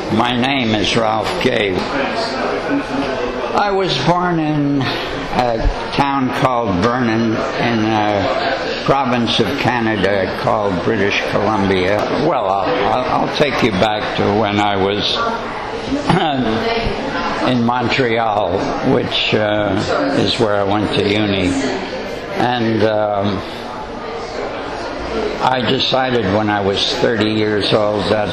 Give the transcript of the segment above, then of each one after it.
My name is Ralph Gay. I was born in a town called Vernon in a province of Canada called British Columbia. Well, I'll take you back to when I was in Montreal, which is where I went to uni. And I decided when I was 30 years old that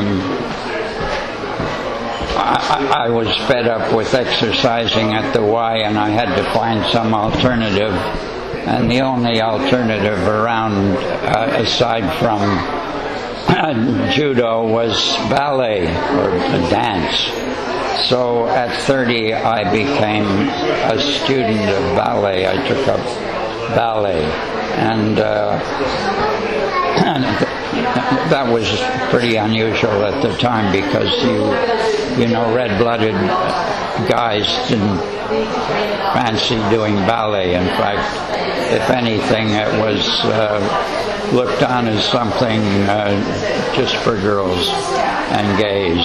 I was fed up with exercising at the Y, and I had to find some alternative. And the only alternative around, aside from judo, was ballet, or dance. So at 30, I became a student of ballet. I took up ballet. And that was pretty unusual at the time, because you know, red-blooded guys didn't fancy doing ballet. In fact, if anything, it was looked on as something just for girls and gays.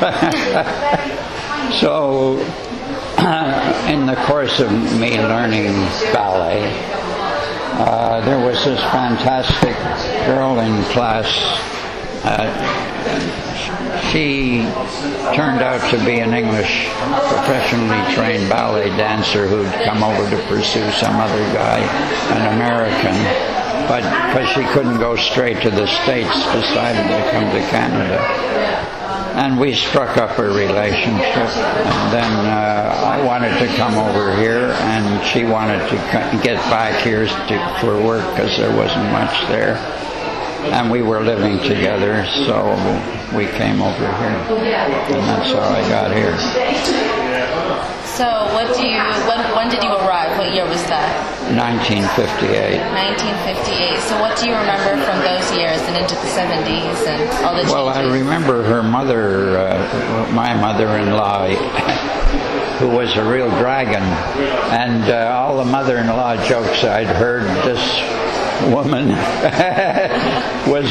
So in the course of me learning ballet, there was this fantastic girl in class. She turned out to be an English professionally trained ballet dancer who'd come over to pursue some other guy, an American, but because she couldn't go straight to the States, decided to come to Canada. And we struck up a relationship, and then I wanted to come over here, and she wanted to get back here for work because there wasn't much there. And we were living together, so we came over here, and that's how I got here. So when did you arrive? What year was that? 1958. 1958. So what do you remember from those years and into the 70s and all the changes? Well, I remember her mother, my mother-in-law, who was a real dragon, and all the mother-in-law jokes I'd heard, this woman was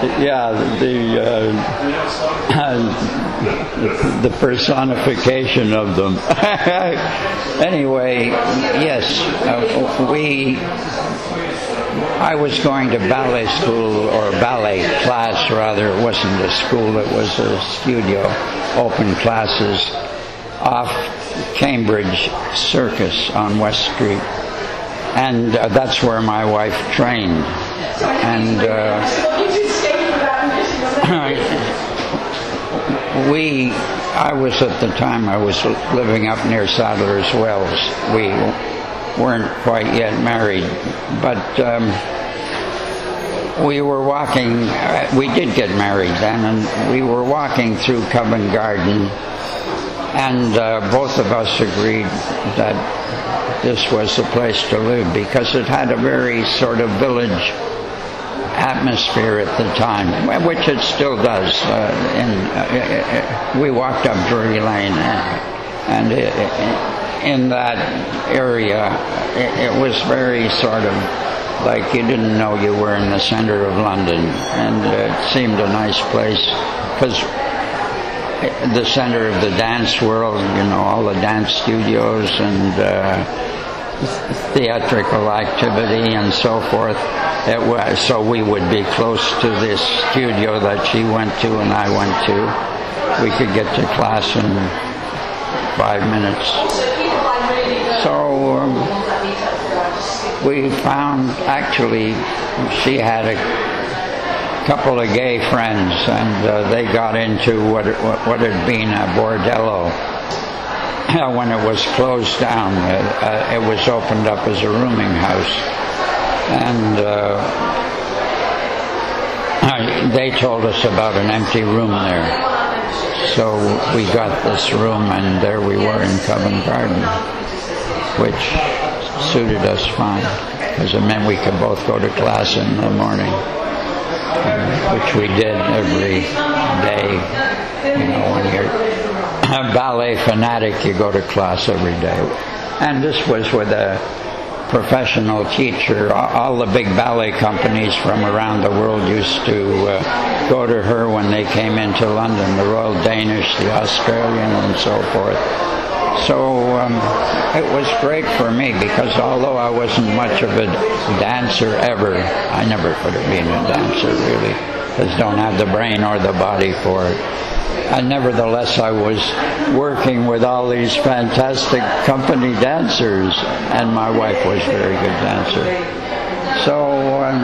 the personification of them. Anyway, yes, I was going to ballet school, or ballet class rather. It wasn't a school, it was a studio, open classes off Cambridge Circus on West Street. And that's where my wife trained. And I was at the time, I was living up near Sadler's Wells. We weren't quite yet married, but we were walking, we did get married then, and we were walking through Covent Garden, and both of us agreed that this was the place to live, because it had a very sort of village atmosphere at the time, which it still does. We walked up Drury Lane, and in that area, it was very sort of like you didn't know you were in the center of London, and it seemed a nice place, because the center of the dance world, you know, all the dance studios and theatrical activity and so forth. So we would be close to this studio that she went to and I went to. We could get to class in 5 minutes. So we found, actually, she had a couple of gay friends, and they got into what had been a bordello. When it was closed down, it was opened up as a rooming house, and they told us about an empty room there. So we got this room, and there we were in Covent Garden, which suited us fine, because it meant we could both go to class in the morning, which we did every day. You know, when you're a ballet fanatic, you go to class every day. And this was with a professional teacher. All the big ballet companies from around the world used to go to her when they came into London, the Royal Danish, the Australian, and so forth. So it was great for me, because although I wasn't much of a dancer ever, I never could have been a dancer really, because I don't have the brain or the body for it. And nevertheless, I was working with all these fantastic company dancers, and my wife was a very good dancer. So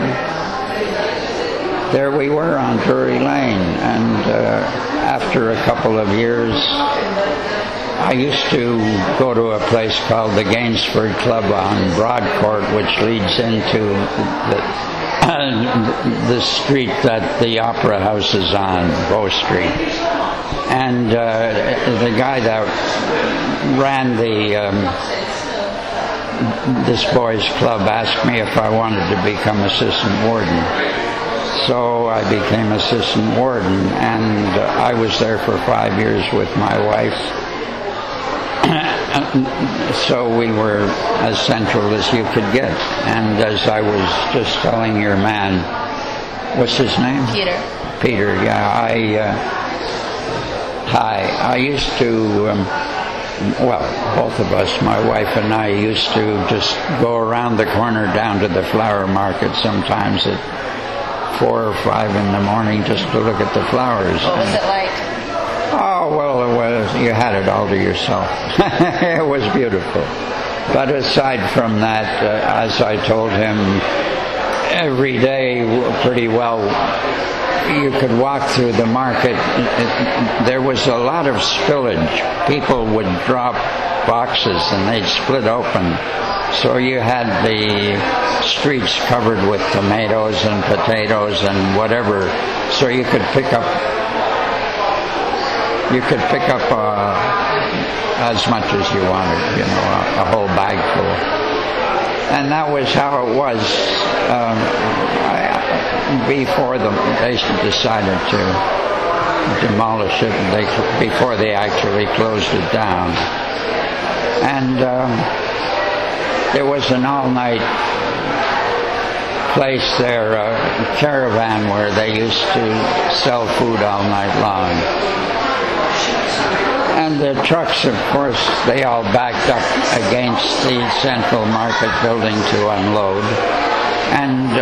there we were on Drury Lane, and after a couple of years, I used to go to a place called the Gainsford Club on Broadcourt, which leads into the street that the Opera House is on, Bow Street. And the guy that ran this boys' club asked me if I wanted to become assistant warden. So I became assistant warden, and I was there for 5 years with my wife. So we were as central as you could get. And as I was just telling your man, what's his name? Peter, yeah. I used to, both of us, my wife and I, used to just go around the corner down to the flower market sometimes at 4 or 5 in the morning just to look at the flowers. What was it like? Oh, well, you had it all to yourself. It was beautiful. But aside from that, as I told him, every day pretty well, you could walk through the market. There was a lot of spillage. People would drop boxes and they'd split open. So you had the streets covered with tomatoes and potatoes and whatever. So you could pick up as much as you wanted, a whole bag full. And that was how it was before they decided to demolish it, before they actually closed it down. And there was an all-night place there, a caravan, where they used to sell food all night long. And the trucks, of course, they all backed up against the Central Market building to unload. And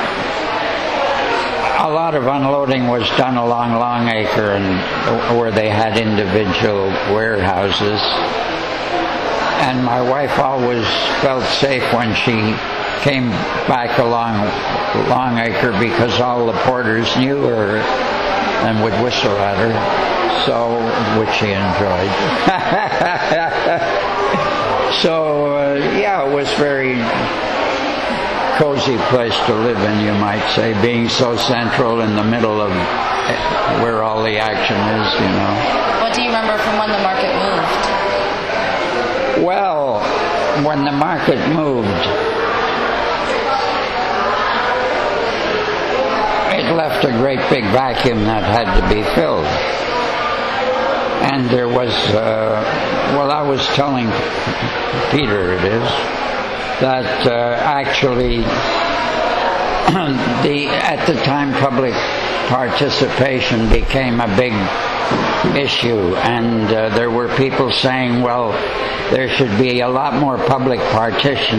a lot of unloading was done along Longacre, and where they had individual warehouses. And my wife always felt safe when she came back along Longacre, because all the porters knew her and would whistle at her. So, which she enjoyed. So, it was very cozy place to live in, you might say, being so central in the middle of where all the action is, What do you remember from when the market moved? Well, when the market moved, it left a great big vacuum that had to be filled. And there was, I was telling Peter, that actually at the time public participation became a big issue, and there were people saying, well, there should be a lot more public participation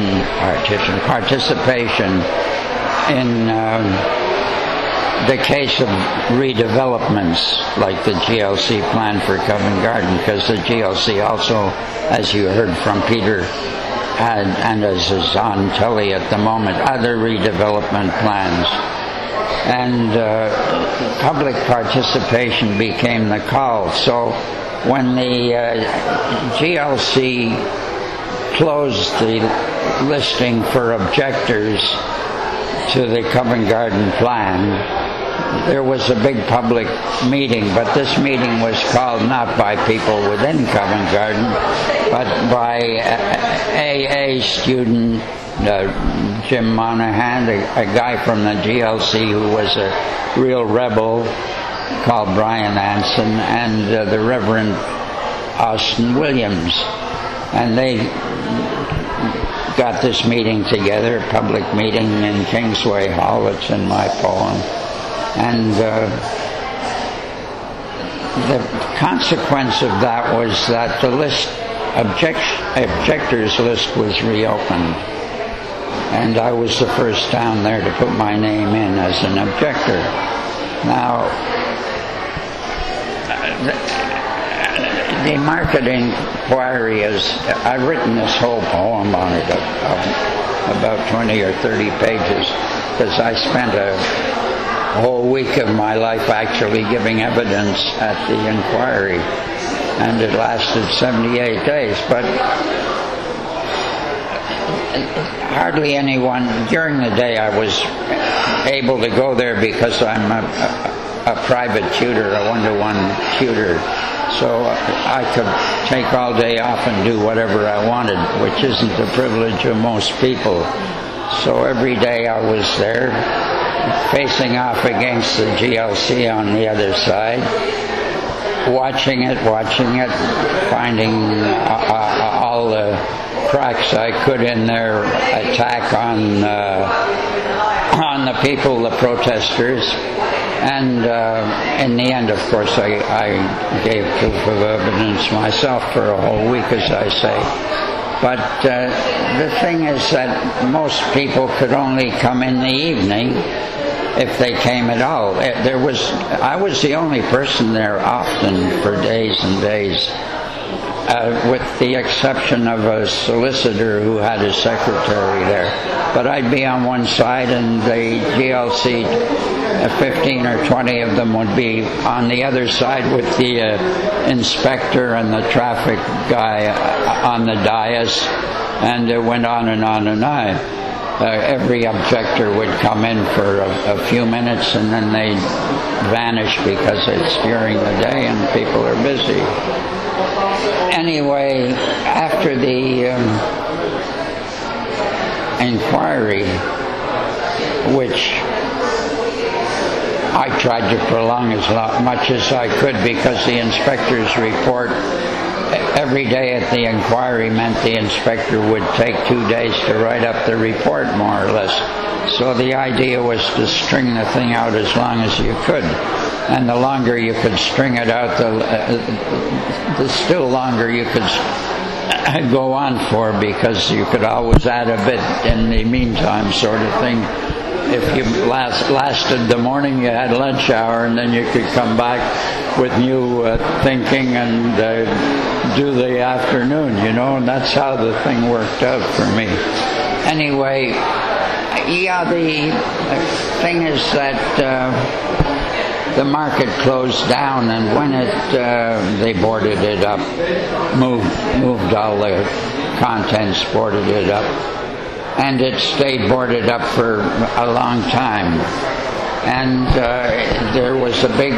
in the case of redevelopments like the GLC plan for Covent Garden, because the GLC also, as you heard from Peter, had, and as is on telly at the moment, other redevelopment plans. And public participation became the call. So when the GLC closed the listing for objectors to the Covent Garden plan, there was a big public meeting, but this meeting was called not by people within Covent Garden, but by AA student Jim Monahan, a guy from the GLC who was a real rebel called Brian Anson, and the Reverend Austin Williams. And got this meeting together, public meeting in Kingsway Hall. It's in my poem. And the consequence of that was that the objectors list was reopened. And I was the first down there to put my name in as an objector. Now, the market inquiry is, I've written this whole poem on it, about 20 or 30 pages, because I spent a whole week of my life actually giving evidence at the inquiry, and it lasted 78 days. But hardly anyone, during the day I was able to go there because I'm a private tutor, a one-to-one tutor, so I could take all day off and do whatever I wanted, which isn't the privilege of most people. So every day I was there, facing off against the GLC on the other side, watching it, finding all the cracks I could in their attack on the people, the protesters. And in the end, of course, I gave proof of evidence myself for a whole week, as I say. But the thing is that most people could only come in the evening, if they came at all. I was the only person there often for days and days, with the exception of a solicitor who had a secretary there. But I'd be on one side and the GLC, 15 or 20 of them would be on the other side with the inspector and the traffic guy on the dais, and it went on and on and on. Every objector would come in for a few minutes and then they'd vanish because it's during the day and people are busy. Anyway, after the inquiry, which I tried to prolong as much as I could because the inspector's report every day at the inquiry meant the inspector would take 2 days to write up the report, more or less. So the idea was to string the thing out as long as you could. And the longer you could string it out, the still longer you could go on for, because you could always add a bit in the meantime, sort of thing. If you lasted the morning, you had lunch hour, and then you could come back with new thinking and do the afternoon, and that's how the thing worked out for me. Anyway, the thing is that the market closed down, and when they boarded it up, moved all the contents, boarded it up, and it stayed boarded up for a long time. And there was a big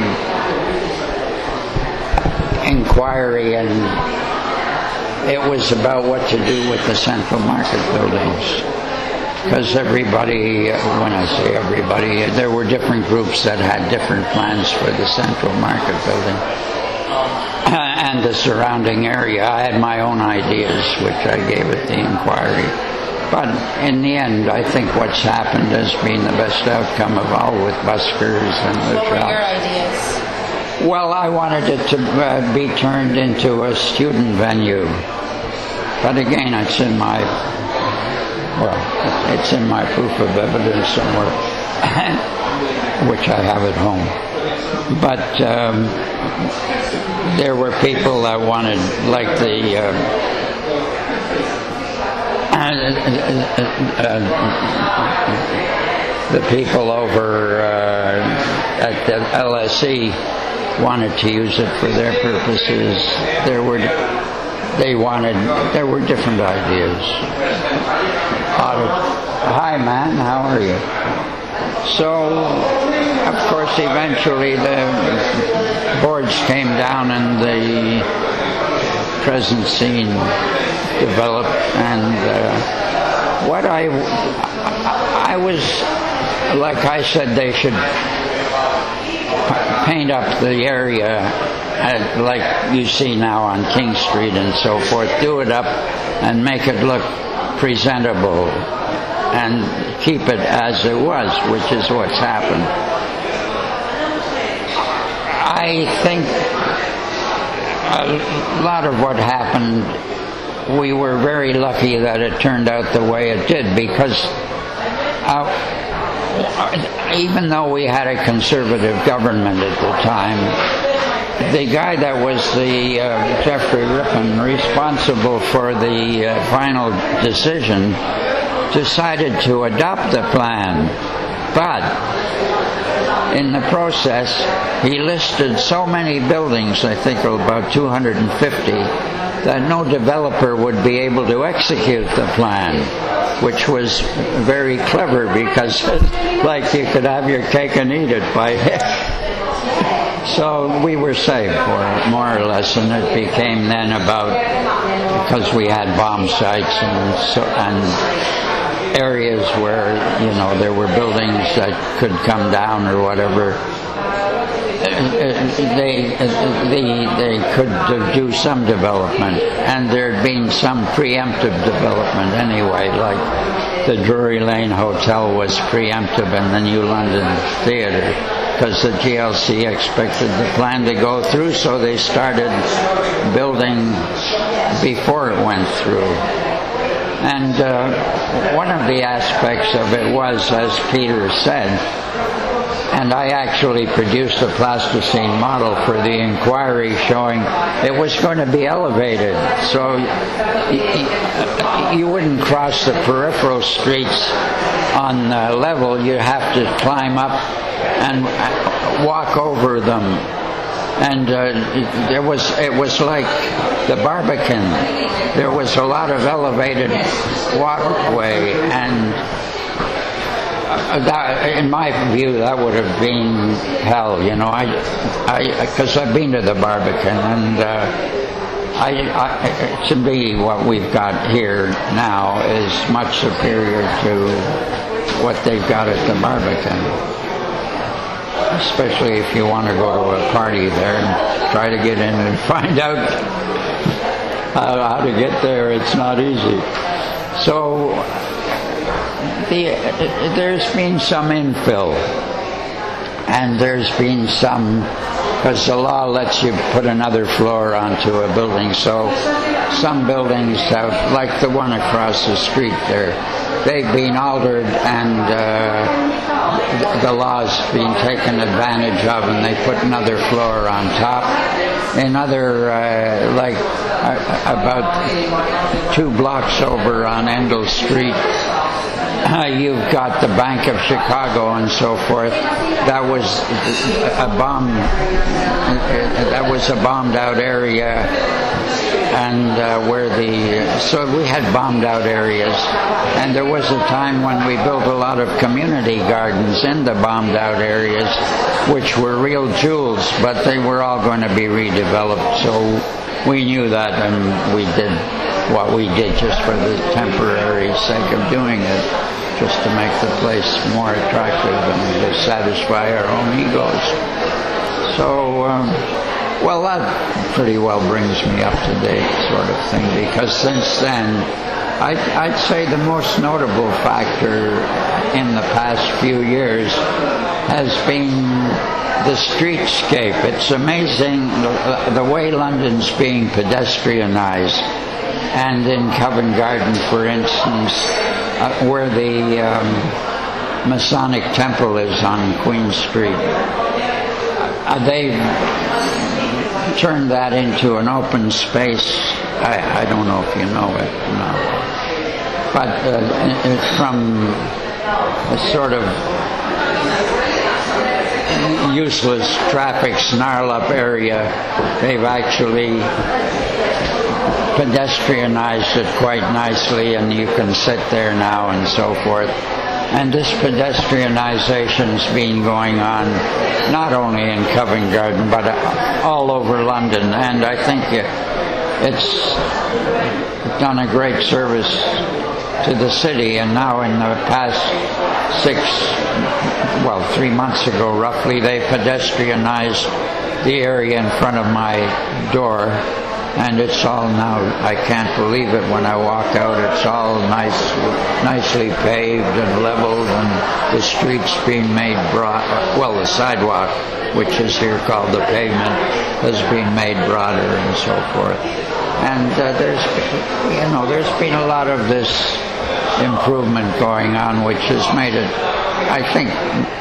inquiry, and it was about what to do with the Central Market buildings. Because everybody, when I say everybody, there were different groups that had different plans for the Central Market building and the surrounding area. I had my own ideas, which I gave at the inquiry. But in the end, I think what's happened has been the best outcome of all, with buskers and the shops. What were your ideas? Well, I wanted it to be turned into a student venue. But again, it's in my proof of evidence somewhere, which I have at home. But there were people that wanted, like the people over at the LSE wanted to use it for their purposes. There were different ideas. Hi, man, how are you? So, of course, eventually the boards came down and the present scene developed, and what I was, like I said, they should paint up the area like you see now on King Street and so forth, do it up and make it look presentable and keep it as it was, which is what's happened. I think a lot of what happened, we were very lucky that it turned out the way it did, because even though we had a conservative government at the time, the guy that was the Jeffrey Rippon, responsible for the final decision, decided to adopt the plan. But in the process, he listed so many buildings, I think about 250, that no developer would be able to execute the plan, which was very clever, because like you could have your cake and eat it by So we were saved for it, more or less, and it became then about, because we had bomb sites and areas where, there were buildings that could come down or whatever, they could do some development, and there'd been some preemptive development anyway, like the Drury Lane Hotel was preemptive in the New London Theatre, because the GLC expected the plan to go through, so they started building before it went through. And one of the aspects of it was, as Peter said, and I actually produced a plasticine model for the inquiry showing it was going to be elevated. So you wouldn't cross the peripheral streets on level. You have to climb up and walk over them. And it was like the Barbican. There was a lot of elevated walkway, and that, in my view, that would have been hell. Because I've been to the Barbican, and to me, what we've got here now is much superior to what they've got at the Barbican. Especially if you want to go to a party there and try to get in and find out how to get there. It's not easy. So there's been some infill, and there's been some, because the law lets you put another floor onto a building, so some buildings have, like the one across the street there, they've been altered, and the law's been taken advantage of, and they put another floor on top. In other, about 2 blocks over on Endell Street, you've got the Bank of Chicago and so forth. That was a bombed out area, and so we had bombed out areas, and there was a time when we built a lot of community gardens in the bombed out areas, which were real jewels, but they were all going to be redeveloped. So we knew that, and we did what we did just for the temporary sake of doing it, just to make the place more attractive and to satisfy our own egos. So, well, that pretty well brings me up to date, sort of thing, because since then, I'd say the most notable factor in the past few years has been the streetscape. It's amazing the way London's being pedestrianized. And in Covent Garden, for instance, where the Masonic Temple is on Queen Street, they've turned that into an open space. I don't know if you know it, no. But from a sort of useless traffic snarl-up area, they've actually pedestrianized it quite nicely, and you can sit there now and so forth. And this pedestrianization's been going on not only in Covent Garden but all over London, and I think it's done a great service to the city. And now in the past 3 months ago roughly, they pedestrianized the area in front of my door, and it's all now, I can't believe it when I walk out, it's all nicely paved and leveled, and the streets being made broad, well, the sidewalk, which is here called the pavement, has been made broader and so forth. And there's been a lot of this improvement going on, which has made it, I think,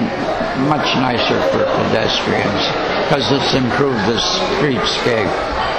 much nicer for pedestrians, because it's improved the streetscape.